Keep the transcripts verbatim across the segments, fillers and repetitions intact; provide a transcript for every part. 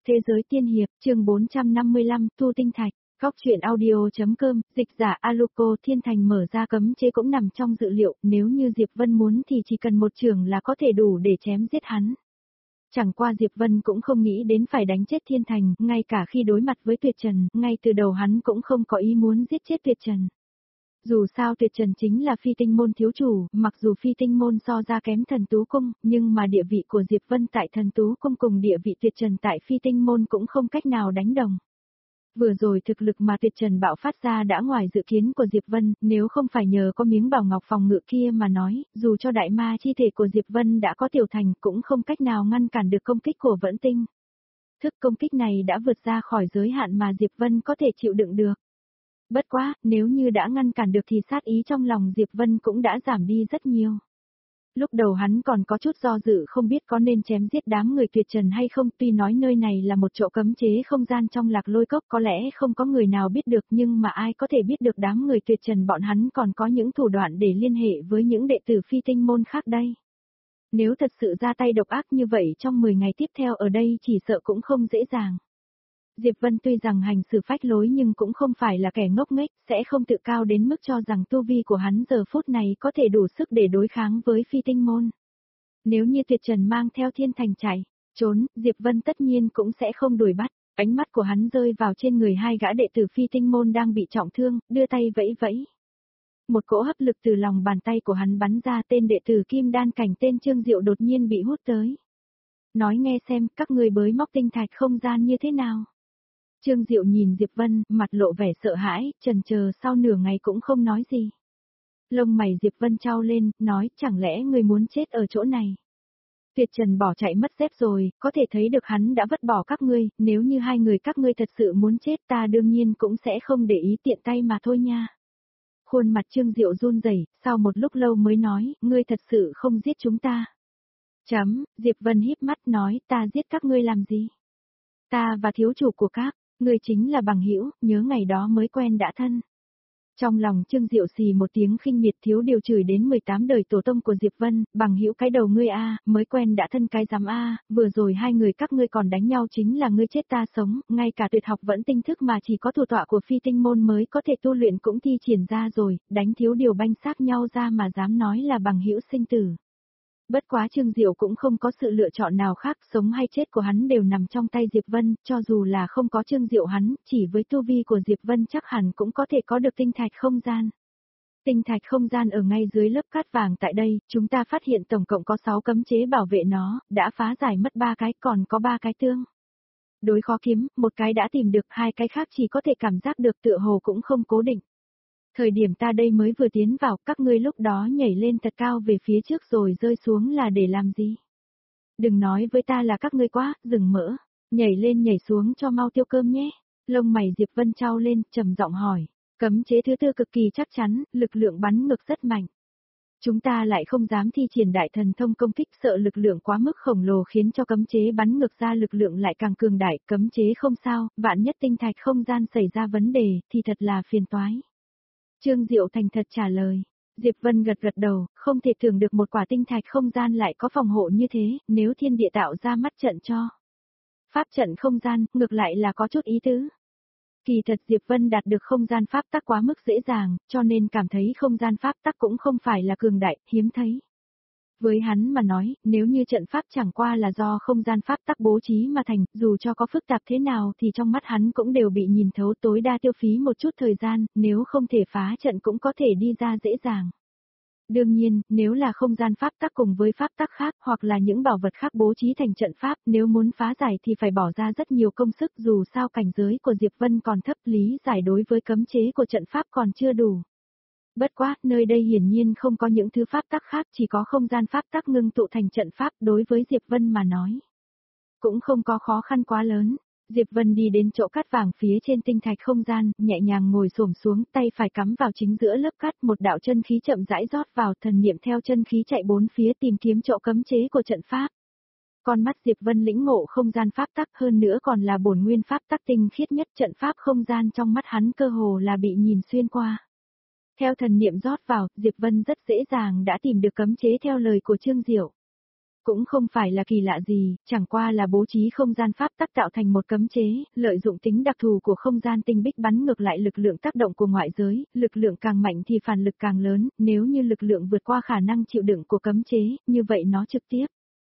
Thế giới tiên hiệp, chương bốn trăm năm mươi lăm, Tu Tinh Thạch, Góc truyện audio.com, dịch giả Aluko Thiên Thành mở ra cấm chế cũng nằm trong dự liệu, nếu như Diệp Vân muốn thì chỉ cần một trường là có thể đủ để chém giết hắn. Chẳng qua Diệp Vân cũng không nghĩ đến phải đánh chết Thiên Thành, ngay cả khi đối mặt với Tuyệt Trần, ngay từ đầu hắn cũng không có ý muốn giết chết Tuyệt Trần. Dù sao Tuyệt Trần chính là phi tinh môn thiếu chủ, mặc dù phi tinh môn so ra kém thần tú cung, nhưng mà địa vị của Diệp Vân tại thần tú cung cùng địa vị Tuyệt Trần tại phi tinh môn cũng không cách nào đánh đồng. Vừa rồi thực lực mà Tuyệt Trần bạo phát ra đã ngoài dự kiến của Diệp Vân, nếu không phải nhờ có miếng bảo ngọc phòng ngự kia mà nói, dù cho đại ma chi thể của Diệp Vân đã có tiểu thành cũng không cách nào ngăn cản được công kích của Vẫn Tinh. Thức công kích này đã vượt ra khỏi giới hạn mà Diệp Vân có thể chịu đựng được. Bất quá, nếu như đã ngăn cản được thì sát ý trong lòng Diệp Vân cũng đã giảm đi rất nhiều. Lúc đầu hắn còn có chút do dự không biết có nên chém giết đám người Tuyệt Trần hay không, tuy nói nơi này là một chỗ cấm chế không gian trong Lạc Lôi Cốc có lẽ không có người nào biết được, nhưng mà ai có thể biết được đám người Tuyệt Trần bọn hắn còn có những thủ đoạn để liên hệ với những đệ tử phi tinh môn khác đây. Nếu thật sự ra tay độc ác như vậy trong mười ngày tiếp theo ở đây chỉ sợ cũng không dễ dàng. Diệp Vân tuy rằng hành xử phách lối nhưng cũng không phải là kẻ ngốc nghếch, sẽ không tự cao đến mức cho rằng tu vi của hắn giờ phút này có thể đủ sức để đối kháng với phi tinh môn. Nếu như Tuyệt Trần mang theo Thiên Thành chạy, trốn, Diệp Vân tất nhiên cũng sẽ không đuổi bắt. Ánh mắt của hắn rơi vào trên người hai gã đệ tử phi tinh môn đang bị trọng thương, đưa tay vẫy vẫy. Một cỗ hấp lực từ lòng bàn tay của hắn bắn ra, tên đệ tử kim đan cảnh tên Trương Diệu đột nhiên bị hút tới. Nói nghe xem, các người bới móc tinh thạch không gian như thế nào? Trương Diệu nhìn Diệp Vân, mặt lộ vẻ sợ hãi, chần chờ sau nửa ngày cũng không nói gì. Lông mày Diệp Vân chau lên, nói chẳng lẽ người muốn chết ở chỗ này? Tuyệt Trần bỏ chạy mất dép rồi, có thể thấy được hắn đã vứt bỏ các ngươi, nếu như hai người các ngươi thật sự muốn chết ta đương nhiên cũng sẽ không để ý tiện tay mà thôi nha. Khuôn mặt Trương Diệu run rẩy, sau một lúc lâu mới nói, ngươi thật sự không giết chúng ta. Chấm, Diệp Vân híp mắt nói, ta giết các ngươi làm gì? Ta và thiếu chủ của các người chính là bằng hữu, nhớ ngày đó mới quen đã thân. Trong lòng Trương Diệu xì một tiếng khinh miệt, thiếu điều chửi đến mười tám đời tổ tông của Diệp Vân, bằng hữu cái đầu ngươi a, mới quen đã thân cái dám a, vừa rồi hai người các ngươi còn đánh nhau chính là ngươi chết ta sống, ngay cả tuyệt học vẫn tinh thức mà chỉ có thủ tọa của phi tinh môn mới có thể tu luyện cũng thi triển ra rồi, đánh thiếu điều banh xác nhau ra mà dám nói là bằng hữu sinh tử. Bất quá Trương Diệu cũng không có sự lựa chọn nào khác, sống hay chết của hắn đều nằm trong tay Diệp Vân, cho dù là không có Trương Diệu hắn, chỉ với tu vi của Diệp Vân chắc hẳn cũng có thể có được tinh thạch không gian. Tinh thạch không gian ở ngay dưới lớp cát vàng tại đây, chúng ta phát hiện tổng cộng có sáu cấm chế bảo vệ nó, đã phá giải mất ba cái, còn có ba cái tương đối khó kiếm, một cái đã tìm được, hai cái khác chỉ có thể cảm giác được tựa hồ cũng không cố định. Thời điểm ta đây mới vừa tiến vào, các ngươi lúc đó nhảy lên thật cao về phía trước rồi rơi xuống là để làm gì? Đừng nói với ta là các ngươi quá, dừng mỡ, nhảy lên nhảy xuống cho mau tiêu cơm nhé. Lông mày Diệp Vân trao lên, trầm giọng hỏi, cấm chế thứ tư cực kỳ chắc chắn, lực lượng bắn ngược rất mạnh. Chúng ta lại không dám thi triển đại thần thông công kích, sợ lực lượng quá mức khổng lồ khiến cho cấm chế bắn ngược ra lực lượng lại càng cường đại, cấm chế không sao, vạn nhất tinh thạch không gian xảy ra vấn đề thì thật là phiền toái. Trương Diệu thành thật trả lời. Diệp Vân gật gật đầu, không thể tưởng được một quả tinh thạch không gian lại có phòng hộ như thế, nếu thiên địa tạo ra mắt trận cho. Pháp trận không gian, ngược lại là có chút ý tứ. Kỳ thật Diệp Vân đạt được không gian pháp tắc quá mức dễ dàng, cho nên cảm thấy không gian pháp tắc cũng không phải là cường đại, hiếm thấy. Với hắn mà nói, nếu như trận pháp chẳng qua là do không gian pháp tắc bố trí mà thành, dù cho có phức tạp thế nào thì trong mắt hắn cũng đều bị nhìn thấu, tối đa tiêu phí một chút thời gian, nếu không thể phá trận cũng có thể đi ra dễ dàng. Đương nhiên, nếu là không gian pháp tắc cùng với pháp tắc khác hoặc là những bảo vật khác bố trí thành trận pháp, nếu muốn phá giải thì phải bỏ ra rất nhiều công sức, dù sao cảnh giới của Diệp Vân còn thấp, lý giải đối với cấm chế của trận pháp còn chưa đủ. Bất quá, nơi đây hiển nhiên không có những thứ pháp tắc khác, chỉ có không gian pháp tắc ngưng tụ thành trận pháp, đối với Diệp Vân mà nói. Cũng không có khó khăn quá lớn. Diệp Vân đi đến chỗ cát vàng phía trên tinh thạch không gian, nhẹ nhàng ngồi xổm xuống, tay phải cắm vào chính giữa lớp cát, một đạo chân khí chậm rãi rót vào, thần niệm theo chân khí chạy bốn phía tìm kiếm chỗ cấm chế của trận pháp. Con mắt Diệp Vân lĩnh ngộ không gian pháp tắc, hơn nữa còn là bổn nguyên pháp tắc tinh khiết nhất, trận pháp không gian trong mắt hắn cơ hồ là bị nhìn xuyên qua. Theo thần niệm rót vào, Diệp Vân rất dễ dàng đã tìm được cấm chế theo lời của Trương Diệu. Cũng không phải là kỳ lạ gì, chẳng qua là bố trí không gian pháp tắc tạo thành một cấm chế, lợi dụng tính đặc thù của không gian tinh bích bắn ngược lại lực lượng tác động của ngoại giới, lực lượng càng mạnh thì phản lực càng lớn, nếu như lực lượng vượt qua khả năng chịu đựng của cấm chế, như vậy nó trực tiếp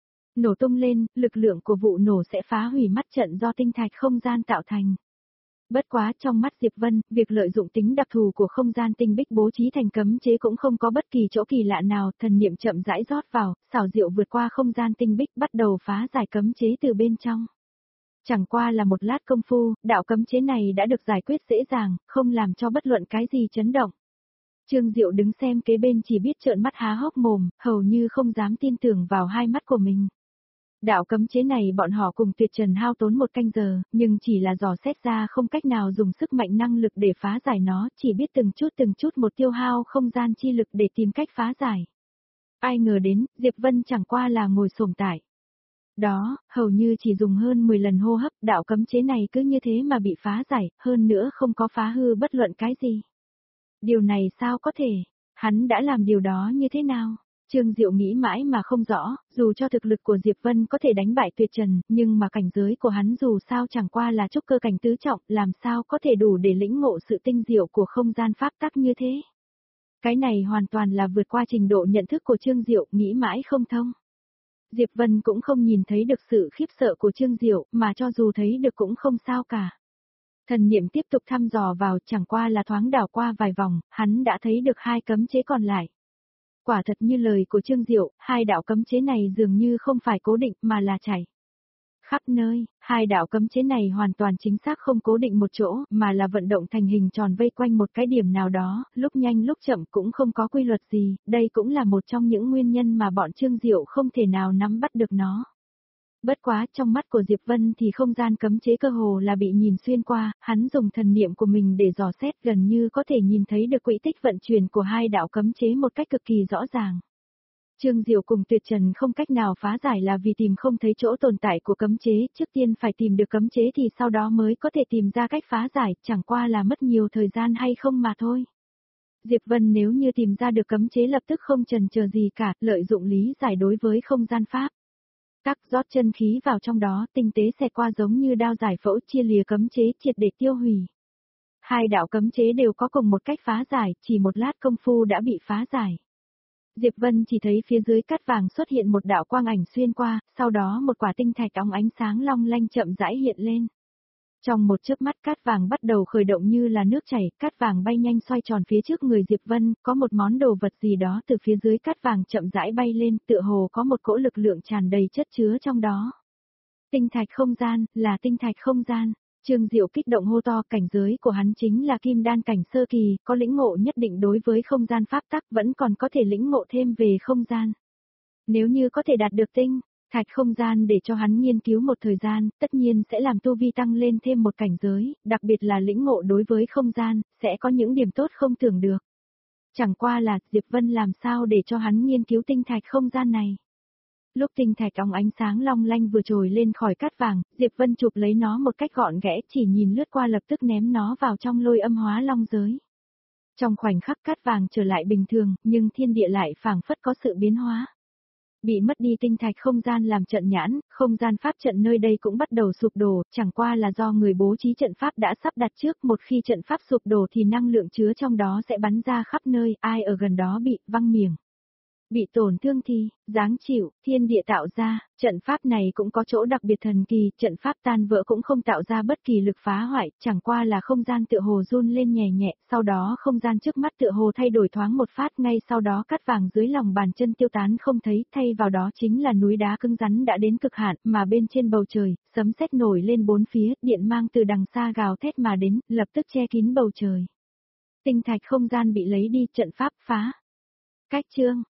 nổ tung lên, lực lượng của vụ nổ sẽ phá hủy mắt trận do tinh thạch không gian tạo thành. Bất quá trong mắt Diệp Vân, việc lợi dụng tính đặc thù của không gian tinh bích bố trí thành cấm chế cũng không có bất kỳ chỗ kỳ lạ nào, thần niệm chậm rãi rót vào, xảo diệu vượt qua không gian tinh bích bắt đầu phá giải cấm chế từ bên trong. Chẳng qua là một lát công phu, đạo cấm chế này đã được giải quyết dễ dàng, không làm cho bất luận cái gì chấn động. Trương Diệu đứng xem kế bên chỉ biết trợn mắt há hốc mồm, hầu như không dám tin tưởng vào hai mắt của mình. Đạo cấm chế này bọn họ cùng Tuyệt Trần hao tốn một canh giờ, nhưng chỉ là dò xét ra không cách nào dùng sức mạnh năng lực để phá giải nó, chỉ biết từng chút từng chút một tiêu hao không gian chi lực để tìm cách phá giải. Ai ngờ đến, Diệp Vân chẳng qua là ngồi xổm tại đó, hầu như chỉ dùng hơn mười lần hô hấp, đạo cấm chế này cứ như thế mà bị phá giải, hơn nữa không có phá hư bất luận cái gì. Điều này sao có thể? Hắn đã làm điều đó như thế nào? Trương Diệu nghĩ mãi mà không rõ, dù cho thực lực của Diệp Vân có thể đánh bại Tuyệt Trần, nhưng mà cảnh giới của hắn dù sao chẳng qua là trúc cơ cảnh tứ trọng, làm sao có thể đủ để lĩnh ngộ sự tinh diệu của không gian pháp tắc như thế. Cái này hoàn toàn là vượt qua trình độ nhận thức của Trương Diệu, nghĩ mãi không thông. Diệp Vân cũng không nhìn thấy được sự khiếp sợ của Trương Diệu, mà cho dù thấy được cũng không sao cả. Thần niệm tiếp tục thăm dò vào, chẳng qua là thoáng đảo qua vài vòng, hắn đã thấy được hai cấm chế còn lại. Quả thật như lời của Trương Diệu, hai đạo cấm chế này dường như không phải cố định mà là chảy khắp nơi, hai đạo cấm chế này hoàn toàn chính xác không cố định một chỗ, mà là vận động thành hình tròn vây quanh một cái điểm nào đó, lúc nhanh lúc chậm cũng không có quy luật gì, đây cũng là một trong những nguyên nhân mà bọn Trương Diệu không thể nào nắm bắt được nó. Bất quá trong mắt của Diệp Vân thì không gian cấm chế cơ hồ là bị nhìn xuyên qua, hắn dùng thần niệm của mình để dò xét gần như có thể nhìn thấy được quỹ tích vận chuyển của hai đạo cấm chế một cách cực kỳ rõ ràng. Trương Diệu cùng Tuyệt Trần không cách nào phá giải là vì tìm không thấy chỗ tồn tại của cấm chế, trước tiên phải tìm được cấm chế thì sau đó mới có thể tìm ra cách phá giải, chẳng qua là mất nhiều thời gian hay không mà thôi. Diệp Vân nếu như tìm ra được cấm chế lập tức không chần chờ gì cả, lợi dụng lý giải đối với không gian pháp. Tắc rót chân khí vào trong đó, tinh tế xẹt qua giống như đao giải phẫu chia lìa cấm chế triệt để tiêu hủy. Hai đạo cấm chế đều có cùng một cách phá giải, chỉ một lát công phu đã bị phá giải. Diệp Vân chỉ thấy phía dưới cát vàng xuất hiện một đạo quang ảnh xuyên qua, sau đó một quả tinh thạch óng ánh sáng long lanh chậm rãi hiện lên. Trong một chớp mắt cát vàng bắt đầu khởi động như là nước chảy, cát vàng bay nhanh xoay tròn phía trước người Diệp Vân, có một món đồ vật gì đó từ phía dưới cát vàng chậm rãi bay lên, tựa hồ có một cỗ lực lượng tràn đầy chất chứa trong đó. Tinh thạch không gian, là tinh thạch không gian. Trương Diệu kích động hô to, cảnh giới của hắn chính là kim đan cảnh sơ kỳ, có lĩnh ngộ nhất định đối với không gian pháp tắc, vẫn còn có thể lĩnh ngộ thêm về không gian. Nếu như có thể đạt được tinh thạch không gian để cho hắn nghiên cứu một thời gian, tất nhiên sẽ làm tu vi tăng lên thêm một cảnh giới, đặc biệt là lĩnh ngộ đối với không gian, sẽ có những điểm tốt không tưởng được. Chẳng qua là, Diệp Vân làm sao để cho hắn nghiên cứu tinh thạch không gian này. Lúc tinh thạch óng ánh sáng long lanh vừa trồi lên khỏi cát vàng, Diệp Vân chụp lấy nó một cách gọn ghẽ, chỉ nhìn lướt qua lập tức ném nó vào trong lôi âm hóa long giới. Trong khoảnh khắc cát vàng trở lại bình thường, nhưng thiên địa lại phảng phất có sự biến hóa. Bị mất đi tinh thạch không gian làm trận nhãn, không gian pháp trận nơi đây cũng bắt đầu sụp đổ, chẳng qua là do người bố trí trận pháp đã sắp đặt trước, một khi trận pháp sụp đổ thì năng lượng chứa trong đó sẽ bắn ra khắp nơi, ai ở gần đó bị văng miệng. Bị tổn thương thì, giáng chịu, thiên địa tạo ra, trận pháp này cũng có chỗ đặc biệt thần kỳ, trận pháp tan vỡ cũng không tạo ra bất kỳ lực phá hoại, chẳng qua là không gian tựa hồ run lên nhẹ nhẹ, sau đó không gian trước mắt tựa hồ thay đổi thoáng một phát, ngay sau đó cát vàng dưới lòng bàn chân tiêu tán không thấy, thay vào đó chính là núi đá cứng rắn đã đến cực hạn, mà bên trên bầu trời, sấm sét nổi lên bốn phía, điện mang từ đằng xa gào thét mà đến, lập tức che kín bầu trời. Tinh thạch không gian bị lấy đi, trận pháp phá. Cách chương